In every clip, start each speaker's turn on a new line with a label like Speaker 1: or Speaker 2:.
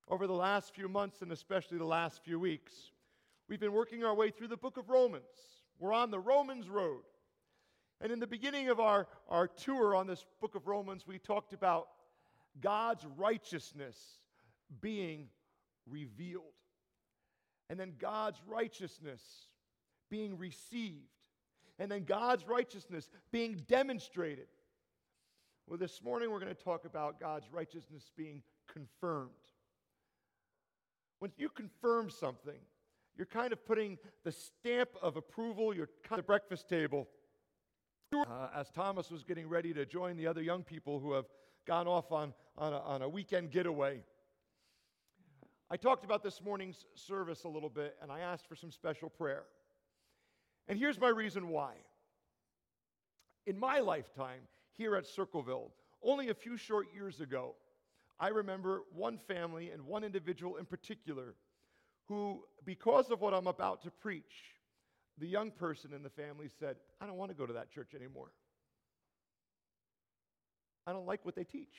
Speaker 1: Over the last few months, and especially the last few weeks, we've been working our way through the book of Romans. We're on the Romans road. And in the beginning of our tour on this book of Romans, we talked about God's righteousness being revealed. And then God's righteousness being received. And then God's righteousness being demonstrated. Well, this morning we're going to talk about God's righteousness being confirmed. When you confirm something, you're kind of putting the stamp of approval, you're kind of the breakfast table. As Thomas was getting ready to join the other young people who have gone off on a weekend getaway, I talked about this morning's service a little bit, and I asked for some special prayer. And here's my reason why. In my lifetime here at Circleville, only a few short years ago, I remember one family and one individual in particular who, because of what I'm about to preach, the young person in the family said, I don't want to go to that church anymore. I don't like what they teach.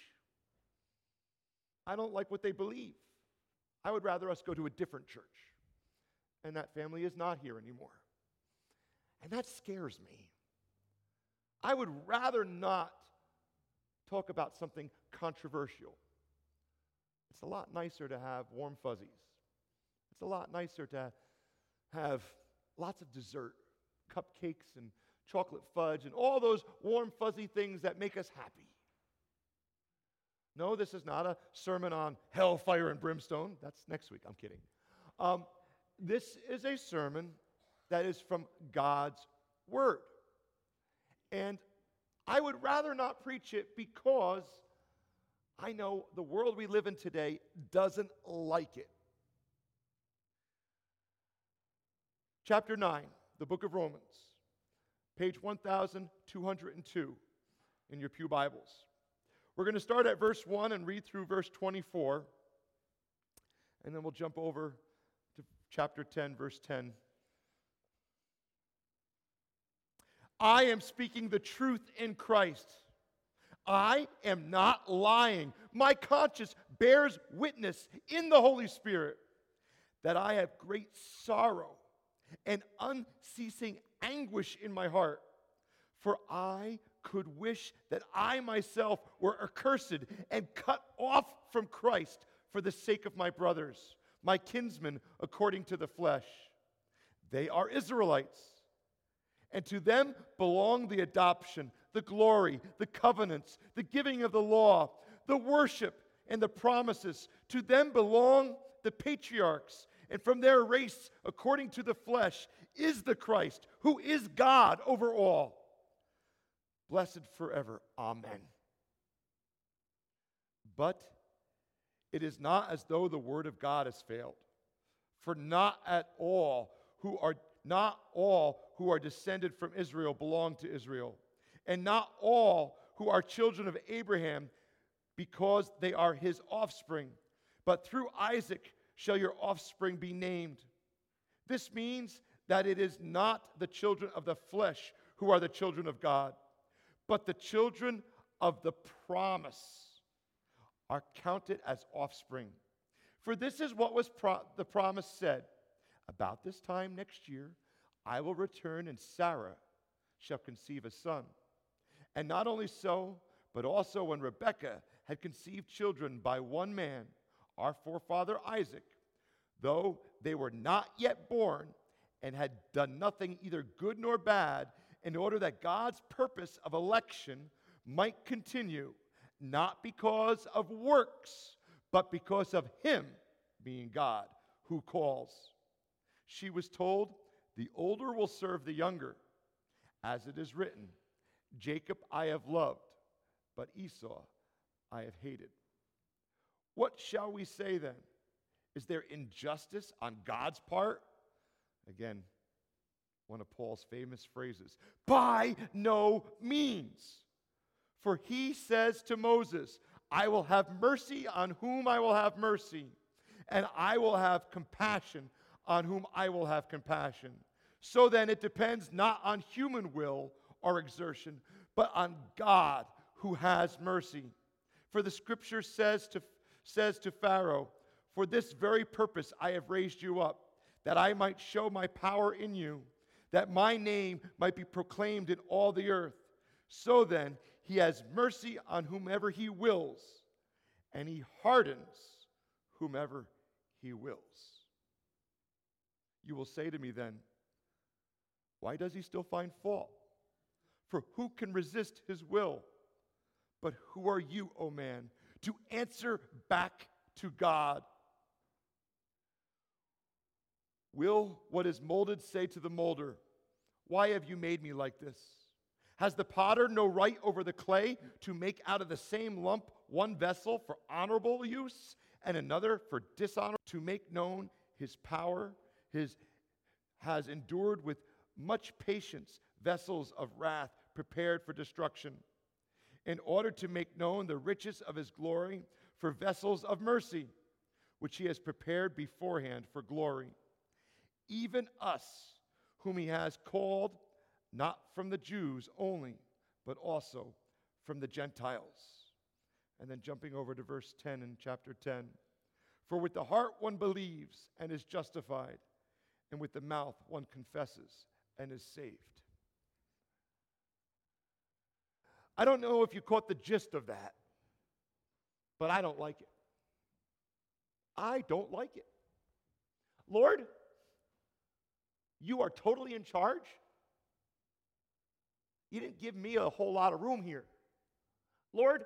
Speaker 1: I don't like what they believe. I would rather us go to a different church. And that family is not here anymore. And that scares me. I would rather not talk about something controversial. It's a lot nicer to have warm fuzzies. It's a lot nicer to have lots of dessert, cupcakes and chocolate fudge and all those warm fuzzy things that make us happy. No, this is not a sermon on hell, fire, and brimstone. That's next week. I'm kidding. This is a sermon that is from God's Word. And I would rather not preach it because I know the world we live in today doesn't like it. Chapter 9, the book of Romans, page 1202 in your pew Bibles. We're going to start at verse 1 and read through verse 24, and then we'll jump over to chapter 10, verse 10. I am speaking the truth in Christ. I am not lying. My conscience bears witness in the Holy Spirit that I have great sorrow and unceasing anguish in my heart. For I could wish that I myself were accursed and cut off from Christ for the sake of my brothers, my kinsmen according to the flesh. They are Israelites, and to them belong the adoption, the glory, the covenants, the giving of the law, the worship, and the promises. To them belong the patriarchs, and from their race, according to the flesh, is the Christ, who is God over all. Blessed forever. Amen. But it is not as though the word of God has failed. For not all who are descended from Israel belong to Israel, and not all who are children of Abraham, because they are his offspring. But through Isaac shall your offspring be named. This means that it is not the children of the flesh who are the children of God, but the children of the promise are counted as offspring. For this is what was the promise said. About this time next year, I will return, and Sarah shall conceive a son. And not only so, but also when Rebekah had conceived children by one man, our forefather Isaac, though they were not yet born and had done nothing either good nor bad, in order that God's purpose of election might continue, not because of works, but because of him, being God, who calls. She was told, the older will serve the younger, as it is written, Jacob I have loved, but Esau I have hated. What shall we say then? Is there injustice on God's part? Again, one of Paul's famous phrases. By no means. For he says to Moses, I will have mercy on whom I will have mercy, and I will have compassion on whom I will have compassion. So then it depends not on human will or exertion, but on God who has mercy. For the scripture says to Pharaoh, For this very purpose I have raised you up, that I might show my power in you, that my name might be proclaimed in all the earth. So then, he has mercy on whomever he wills, and he hardens whomever he wills. You will say to me then, why does he still find fault? For who can resist his will? But who are you, O man, to answer back to God? Will what is molded say to the molder, why have you made me like this? Has the potter no right over the clay to make out of the same lump one vessel for honorable use and another for dishonor? To make known his power, has endured with much patience vessels of wrath prepared for destruction, in order to make known the riches of his glory for vessels of mercy, which he has prepared beforehand for glory. Even us, whom he has called, not from the Jews only, but also from the Gentiles. And then jumping over to verse 10 in chapter 10. For with the heart one believes and is justified, and with the mouth one confesses and is saved. I don't know if you caught the gist of that, but I don't like it. I don't like it. Lord, you are totally in charge. You didn't give me a whole lot of room here. Lord,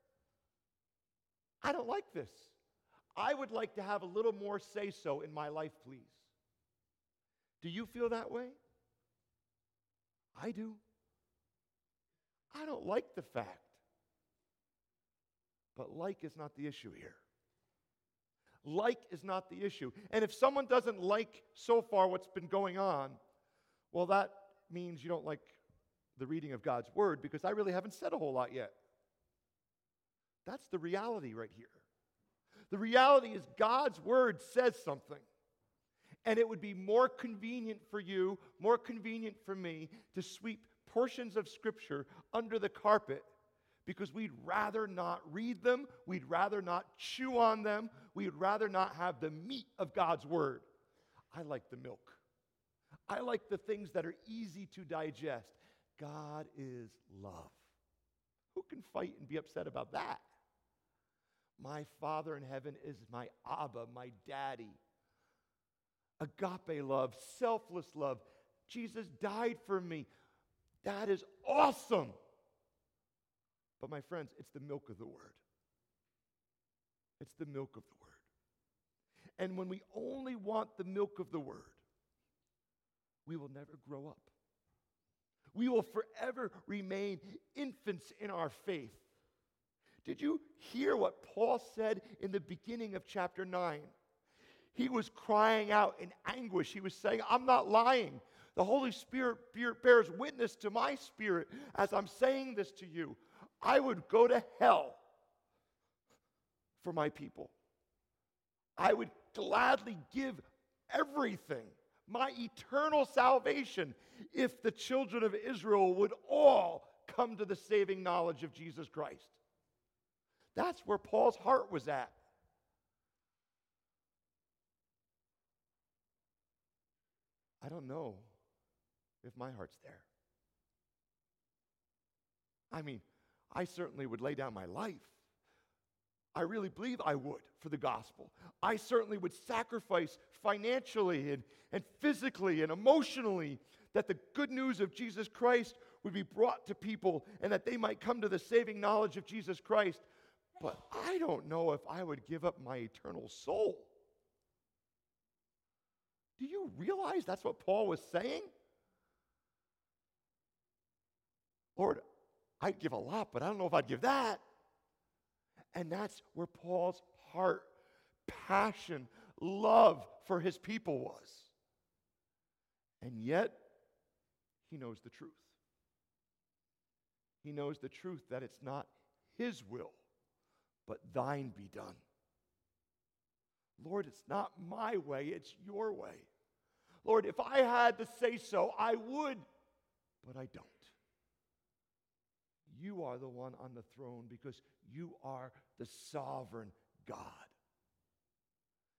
Speaker 1: I don't like this. I would like to have a little more say-so in my life, please. Do you feel that way? I do. I don't like the fact. But like is not the issue here. Like is not the issue. And if someone doesn't like so far what's been going on, well, that means you don't like the reading of God's word, because I really haven't said a whole lot yet. That's the reality right here. The reality is God's word says something. And it would be more convenient for you, more convenient for me, to sweep portions of Scripture under the carpet, because we'd rather not read them, we'd rather not chew on them, we'd rather not have the meat of God's word. I like the milk. I like the things that are easy to digest. God is love. Who can fight and be upset about that? My Father in heaven is my Abba, my daddy. Agape love, selfless love. Jesus died for me. That is awesome. But my friends, it's the milk of the word. It's the milk of the word. And when we only want the milk of the word, we will never grow up. We will forever remain infants in our faith. Did you hear what Paul said in the beginning of chapter 9? He was crying out in anguish. He was saying, I'm not lying. The Holy Spirit bears witness to my spirit as I'm saying this to you. I would go to hell for my people. I would gladly give everything, my eternal salvation, if the children of Israel would all come to the saving knowledge of Jesus Christ. That's where Paul's heart was at. I don't know if my heart's there. I mean, I certainly would lay down my life. I really believe I would for the gospel. I certainly would sacrifice financially and physically and emotionally that the good news of Jesus Christ would be brought to people and that they might come to the saving knowledge of Jesus Christ. But I don't know if I would give up my eternal soul. Do you realize that's what Paul was saying? Lord, I'd give a lot, but I don't know if I'd give that. And that's where Paul's heart, passion, love for his people was. And yet, he knows the truth. He knows the truth that it's not his will, but thine be done. Lord, it's not my way, it's your way. Lord, if I had to say so, I would, but I don't. You are the one on the throne because you are the sovereign God.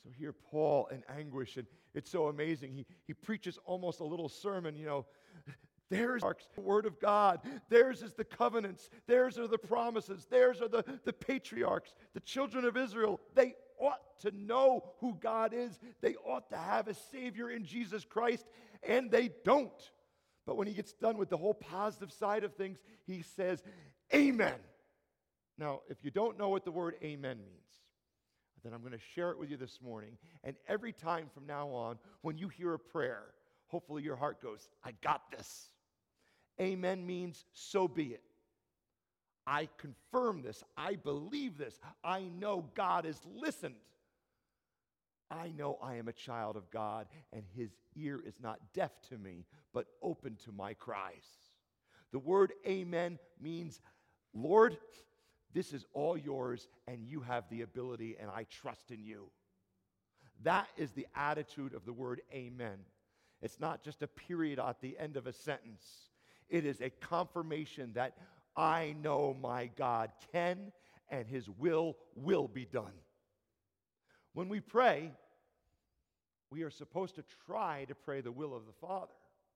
Speaker 1: So here Paul in anguish, and it's so amazing. He preaches almost a little sermon, There's the word of God. Theirs is the covenants. Theirs are the promises. Theirs are the patriarchs, the children of Israel. They ought to know who God is. They ought to have a Savior in Jesus Christ, and they don't. But when he gets done with the whole positive side of things, he says, Amen. Now, if you don't know what the word amen means, then I'm going to share it with you this morning. And every time from now on, when you hear a prayer, hopefully your heart goes, I got this. Amen means so be it. I confirm this. I believe this. I know God has listened. I know I am a child of God, and his ear is not deaf to me, but open to my cries. The word amen means, Lord, this is all yours, and you have the ability, and I trust in you. That is the attitude of the word amen. It's not just a period at the end of a sentence. It is a confirmation that I know my God can, and his will be done. When we pray, we are supposed to try to pray the will of the Father.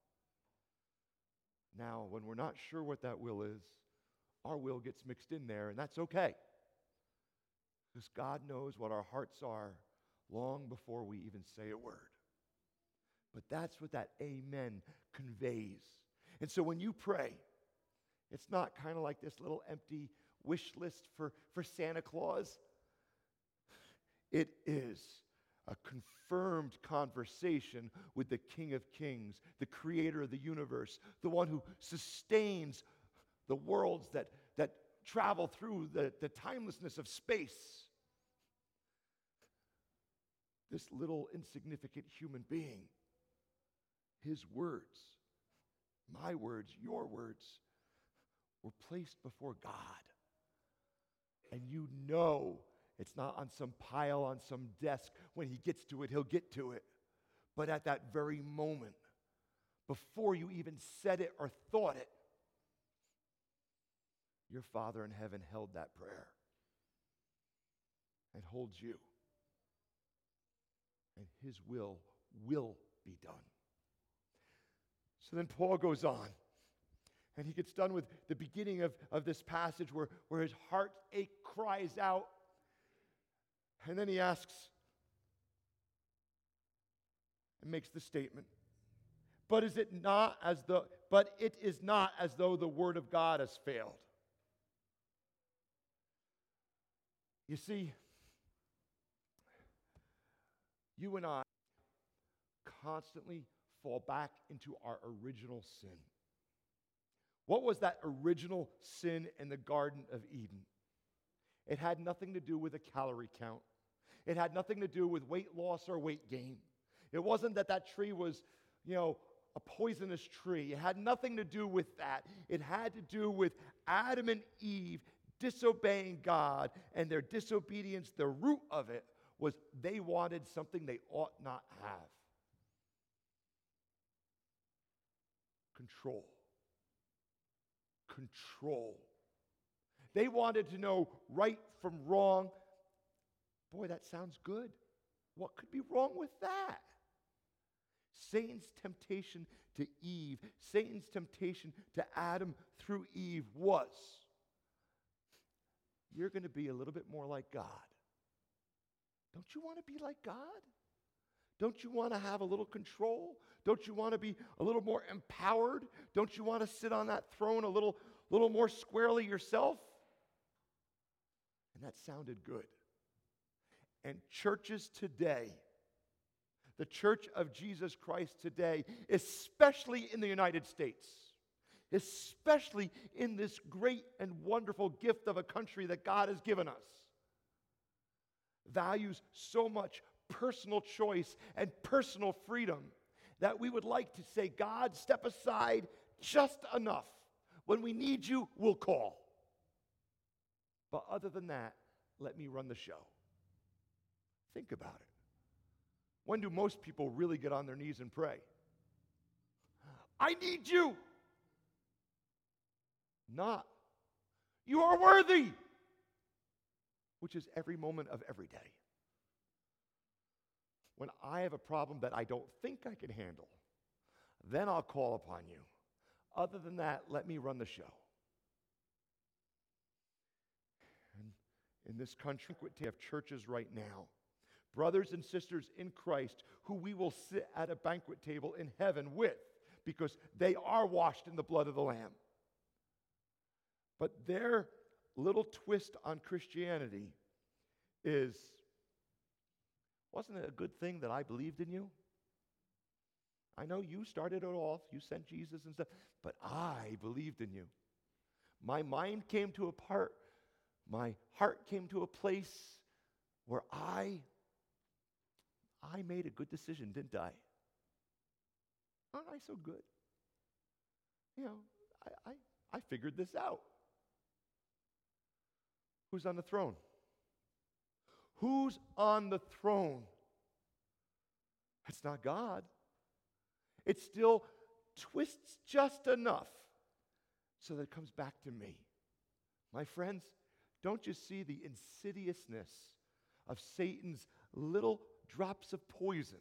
Speaker 1: Now, when we're not sure what that will is, our will gets mixed in there, and that's okay. Because God knows what our hearts are long before we even say a word. But that's what that amen conveys. And so when you pray, it's not kind of like this little empty wish list for Santa Claus. It is a confirmed conversation with the King of Kings, the creator of the universe, the one who sustains the worlds that travel through the timelessness of space. This little insignificant human being, his words, my words, your words, were placed before God. And you know it's not on some pile, on some desk. When he gets to it, he'll get to it. But at that very moment, before you even said it or thought it, your Father in heaven held that prayer and holds you. And his will be done. So then Paul goes on, and he gets done with the beginning of this passage where his heartache cries out. And then he asks and makes the statement, but it is not as though the word of God has failed. You see, you and I constantly fall back into our original sin. What was that original sin in the Garden of Eden? It had nothing to do with a calorie count. It had nothing to do with weight loss or weight gain. It wasn't that tree was, a poisonous tree. It had nothing to do with that. It had to do with Adam and Eve disobeying God, and their disobedience, the root of it was they wanted something they ought not have. Control. They wanted to know right from wrong. Boy, that sounds good. What could be wrong with that? Satan's temptation to Eve, Satan's temptation to Adam through Eve was, you're going to be a little bit more like God. Don't you want to be like God? Don't you want to have a little control? Don't you want to be a little more empowered? Don't you want to sit on that throne a little more squarely yourself? And that sounded good. And churches today, the Church of Jesus Christ today, especially in the United States, especially in this great and wonderful gift of a country that God has given us, values so much personal choice and personal freedom that we would like to say, God, step aside just enough. When we need you, we'll call. But other than that, let me run the show. Think about it. When do most people really get on their knees and pray? I need you. Not, you are worthy, which is every moment of every day. when I have a problem that I don't think I can handle, then I'll call upon you. Other than that, let me run the show. And in this country, we have churches right now, brothers and sisters in Christ, who we will sit at a banquet table in heaven with, because they are washed in the blood of the Lamb. But their little twist on Christianity is, wasn't it a good thing that I believed in you? I know you started it off, you sent Jesus and stuff, but I believed in you. My mind came to a part, my heart came to a place where I made a good decision, didn't I? Aren't I so good? You know, I figured this out. Who's on the throne? Who's on the throne? It's not God. It still twists just enough so that it comes back to me. My friends, don't you see the insidiousness of Satan's little drops of poison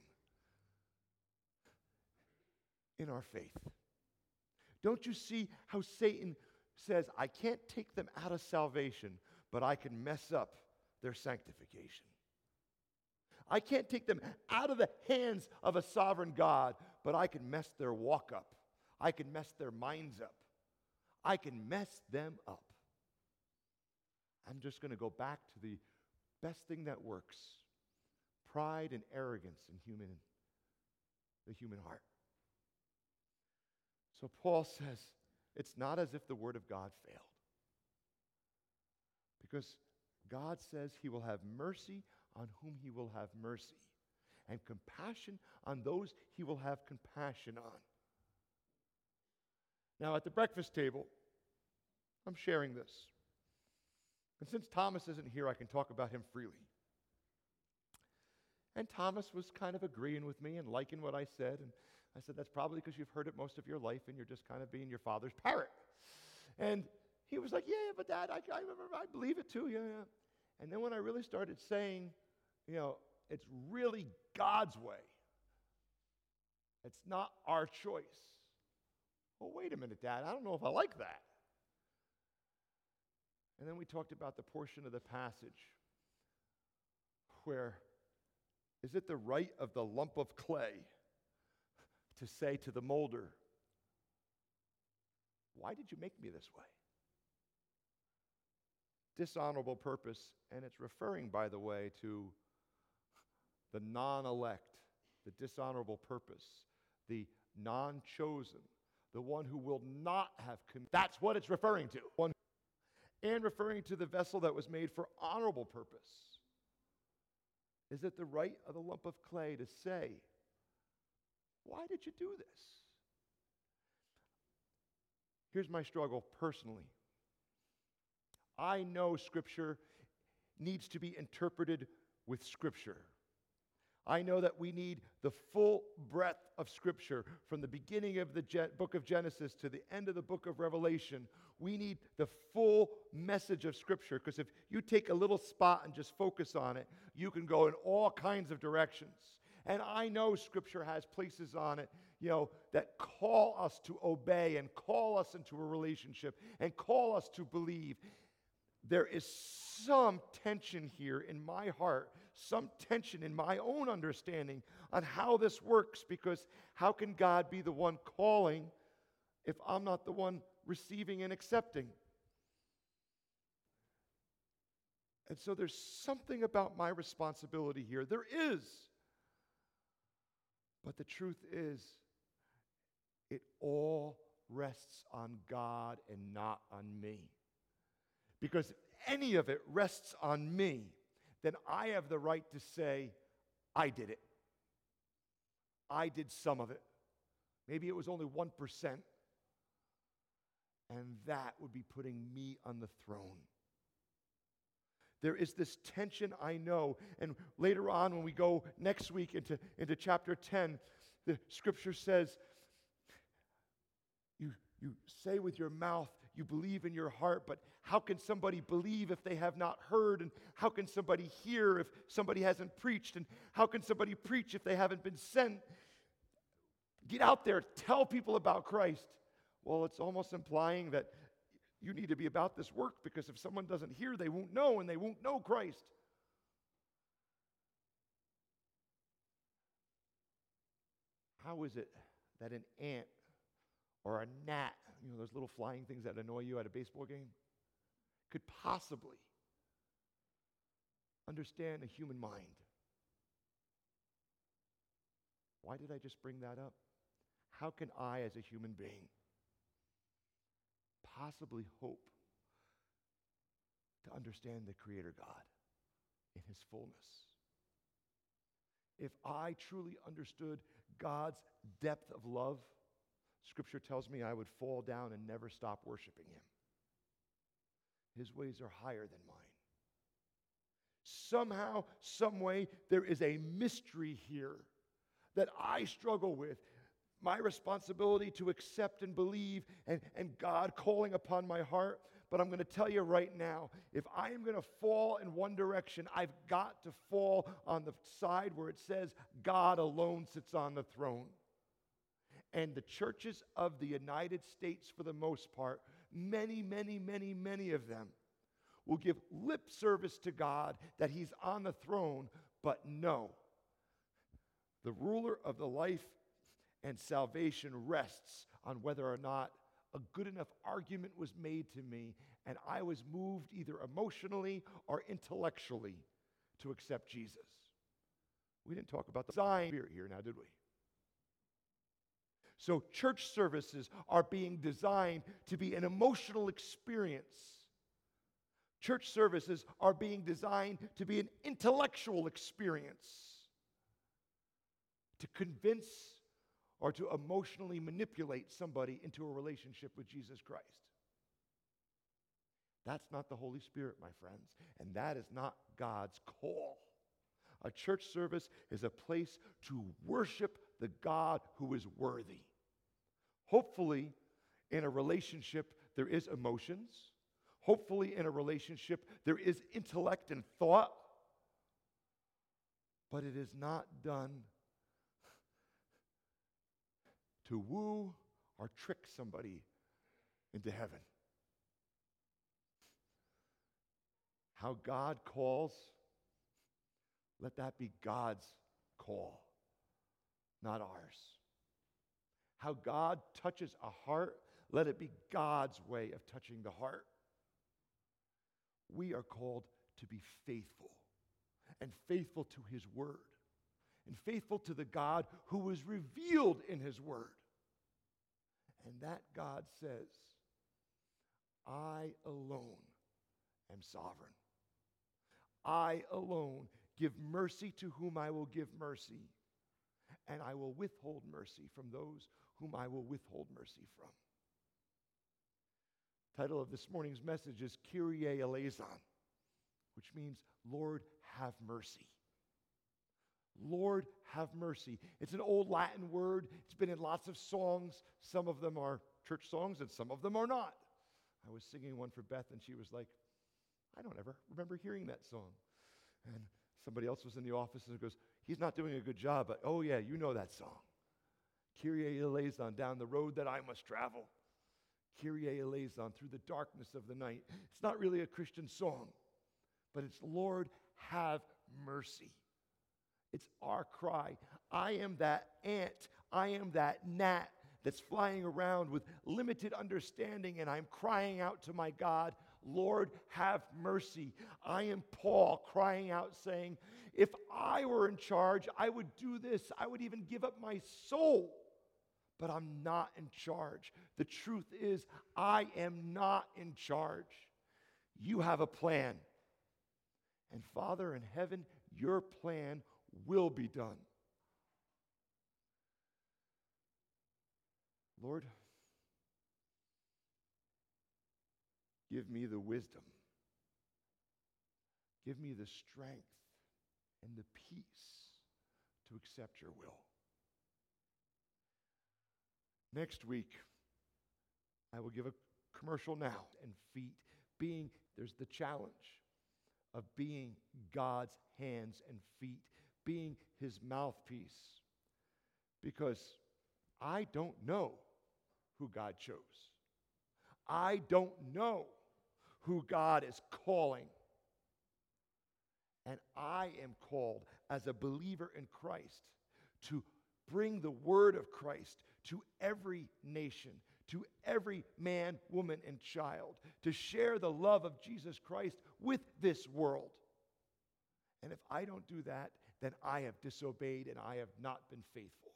Speaker 1: in our faith? Don't you see how Satan says, I can't take them out of salvation, but I can mess up their sanctification. I can't take them out of the hands of a sovereign God, but I can mess their walk up. I can mess their minds up. I can mess them up. I'm just going to go back to the best thing that works: pride and arrogance in the human heart. So Paul says, it's not as if the word of God failed. Because God says he will have mercy on whom he will have mercy, and compassion on those he will have compassion on. Now, at the breakfast table, I'm sharing this. And since Thomas isn't here, I can talk about him freely. And Thomas was kind of agreeing with me and liking what I said. And I said, that's probably because you've heard it most of your life and you're just kind of being your father's parrot. And he was like, yeah, but Dad, I believe it too, yeah. And then when I really started saying, you know, it's really God's way, it's not our choice. Well, wait a minute, Dad, I don't know if I like that. And then we talked about the portion of the passage where, is it the right of the lump of clay to say to the molder, why did you make me this way? Dishonorable purpose, and it's referring, by the way, to the non-elect, the dishonorable purpose, the non-chosen, the one who will not have that's what it's referring to. And referring to the vessel that was made for honorable purpose. Is it the right of the lump of clay to say, why did you do this? Here's my struggle personally. I know Scripture needs to be interpreted with Scripture. I know that we need the full breadth of Scripture from the beginning of the book of Genesis to the end of the book of Revelation. We need the full message of Scripture, because if you take a little spot and just focus on it, you can go in all kinds of directions. And I know Scripture has places on it, you know, that call us to obey and call us into a relationship and call us to believe. There is some tension here in my heart, some tension in my own understanding on how this works, because how can God be the one calling if I'm not the one receiving and accepting? And so there's something about my responsibility here. There is. But the truth is, it all rests on God and not on me. Because if any of it rests on me, then I have the right to say, I did it. I did some of it. Maybe it was only 1%. And that would be putting me on the throne. There is this tension, I know. And later on, when we go next week into chapter 10, the Scripture says, you say with your mouth, you believe in your heart, but how can somebody believe if they have not heard? And how can somebody hear if somebody hasn't preached? And how can somebody preach if they haven't been sent? Get out there, tell people about Christ. Well, it's almost implying that you need to be about this work, because if someone doesn't hear, they won't know, and they won't know Christ. How is it that an ant or a gnat, those little flying things that annoy you at a baseball game, could possibly understand a human mind? Why did I just bring that up? How can I, as a human being, possibly hope to understand the Creator God in His fullness? If I truly understood God's depth of love, Scripture tells me I would fall down and never stop worshiping Him. His ways are higher than mine. Somehow, some way, there is a mystery here that I struggle with. My responsibility to accept and believe, and God calling upon my heart. But I'm going to tell you right now, if I am going to fall in one direction, I've got to fall on the side where it says God alone sits on the throne. And the churches of the United States, for the most part, many of them will give lip service to God that He's on the throne, but no. The ruler of the life and salvation rests on whether or not a good enough argument was made to me and I was moved either emotionally or intellectually to accept Jesus. We didn't talk about the design spirit here now, did we? So church services are being designed to be an emotional experience. Church services are being designed to be an intellectual experience, to convince or to emotionally manipulate somebody into a relationship with Jesus Christ. That's not the Holy Spirit, my friends, and that is not God's call. A church service is a place to worship the God who is worthy. Hopefully, in a relationship, there is emotions. Hopefully, in a relationship, there is intellect and thought. But it is not done to woo or trick somebody into heaven. How God calls, let that be God's call, not ours. How God touches a heart, let it be God's way of touching the heart. We are called to be faithful, and faithful to His word, and faithful to the God who is revealed in His word. And that God says, I alone am sovereign. I alone give mercy to whom I will give mercy, and I will withhold mercy from those whom I will withhold mercy from. Title of this morning's message is Kyrie eleison, which means Lord, have mercy. Lord, have mercy. It's an old Latin word. It's been in lots of songs. Some of them are church songs and some of them are not. I was singing one for Beth and she was like, I don't ever remember hearing that song. And somebody else was in the office and goes, he's not doing a good job, but oh yeah, you know that song. Kyrie eleison, down the road that I must travel. Kyrie eleison, through the darkness of the night. It's not really a Christian song, but it's Lord, have mercy. It's our cry. I am that ant. I am that gnat that's flying around with limited understanding, and I'm crying out to my God, Lord, have mercy. I am Paul crying out saying, if I were in charge, I would do this. I would even give up my soul. But I'm not in charge. The truth is, I am not in charge. You have a plan. And Father in heaven, your plan will be done. Lord, give me the wisdom. Give me the strength and the peace to accept your will. Next week, I will give a commercial now. And feet, there's the challenge of being God's hands and feet, being his mouthpiece. Because I don't know who God chose. I don't know who God is calling. And I am called as a believer in Christ to bring the word of Christ to every nation, to every man, woman, and child, to share the love of Jesus Christ with this world. And if I don't do that, then I have disobeyed and I have not been faithful.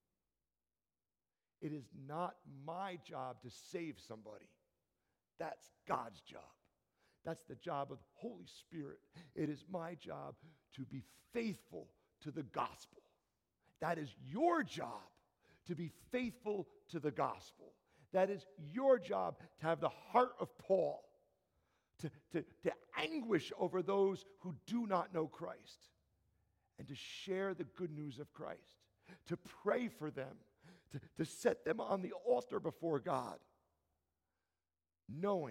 Speaker 1: It is not my job to save somebody. That's God's job. That's the job of the Holy Spirit. It is my job to be faithful to the gospel. That is your job, to be faithful to the gospel. That is your job, to have the heart of Paul, to anguish over those who do not know Christ, and to share the good news of Christ, to pray for them, to set them on the altar before God, knowing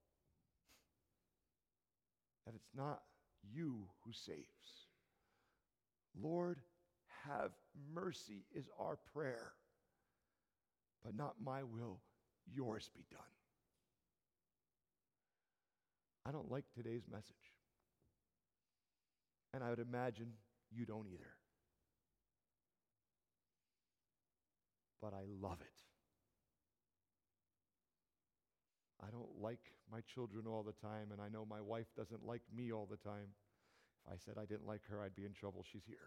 Speaker 1: that it's not you who saves. Lord, have mercy is our prayer, but not my will, yours be done. I don't like today's message, and I would imagine you don't either. But I love it. I don't like my children all the time, and I know my wife doesn't like me all the time. If I said I didn't like her, I'd be in trouble. She's here.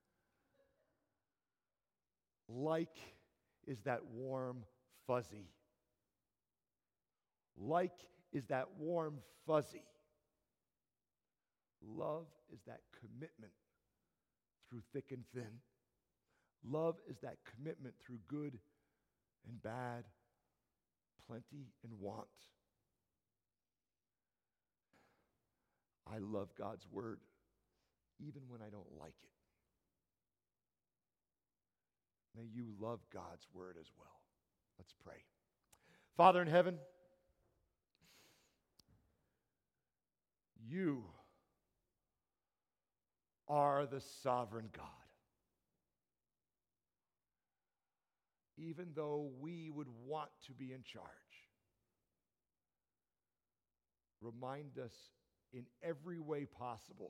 Speaker 1: Like is that warm fuzzy. Like is that warm fuzzy. Love is that commitment through thick and thin. Love is that commitment through good and bad, plenty and want. I love God's word, even when I don't like it. May you love God's word as well. Let's pray. Father in heaven, you are the sovereign God. Even though we would want to be in charge, remind us in every way possible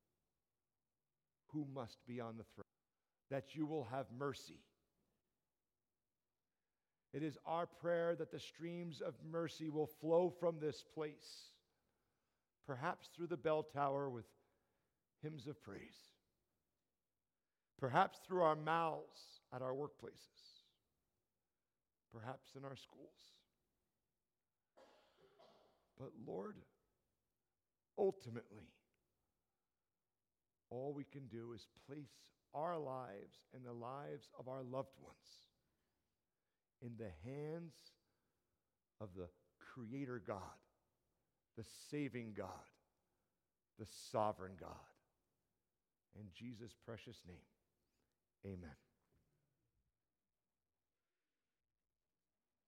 Speaker 1: who must be on the throne, that you will have mercy. It is our prayer that the streams of mercy will flow from this place, perhaps through the bell tower with hymns of praise, perhaps through our mouths at our workplaces, perhaps in our schools. But Lord, ultimately, all we can do is place our lives and the lives of our loved ones in the hands of the Creator God, the saving God, the sovereign God. In Jesus' precious name, amen.